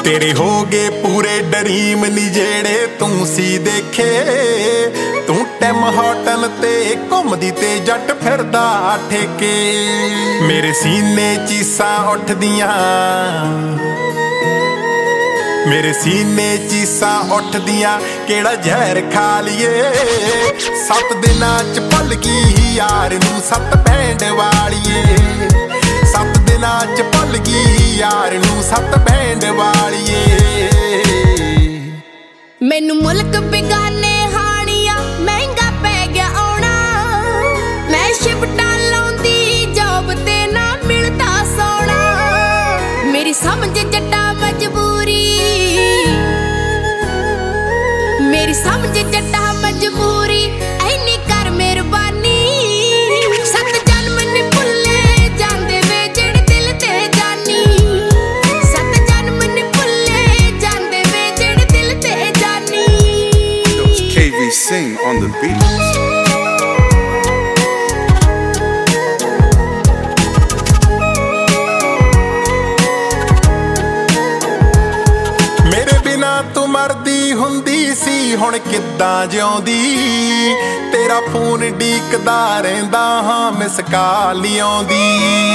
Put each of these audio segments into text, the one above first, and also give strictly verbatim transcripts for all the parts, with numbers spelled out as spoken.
तेरे हो गए पूरे डरीम नी जेड़े तू सी देखे। तू टैम होटल ते घुमदी ते जट फिरदा ठेके। मेरे सीने चीसां उठदियां मेरे सीने चीसां उठदियां केड़ा जहर खा लिए। सत्त दिनां च भुल गई यार नू सत्त बैंड वालिए। सत्त दिनां च भुल गई यार नू सत्त बैंड वालिए। मैनू मुल्क बेगाने हानिया महंगा पै गया आउणा। मैं शिफ्टां लाउंदी जॉब ते ना मिलदा सोना। मेरी समझ जट्टा मजबूरी मेरी समझ जट्टा मजबूरी ऐनी कर मेहरबानी। सत जन्म ने भुल्ले जांदे वे जेड़े दिल ते जानी। सत जन्म ने भुल्ले जांदे वे जेड़े दिल ते जानी। K V Sing on the beat. तू मरदी हुंदी सी हुण किद्दां जिउंदी। तेरा फोन ढीकदा रहिंदा हां मिस कॉल नी आउंदी।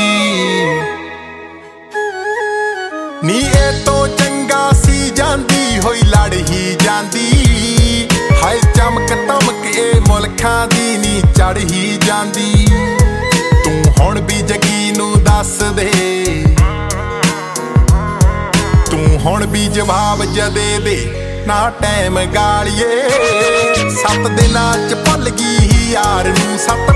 नी ए तो चंगा सी जांदी होई लड़ ही जांदी। हाय चमक तमक ए मुल्खां दी नी चढ़ ही जांदी। तू हुण भी जगी नू दस दे हुण भी जवाब जदे दे ना टैम गालिए। सत्त दिनां च भुल गई यार नू सत्त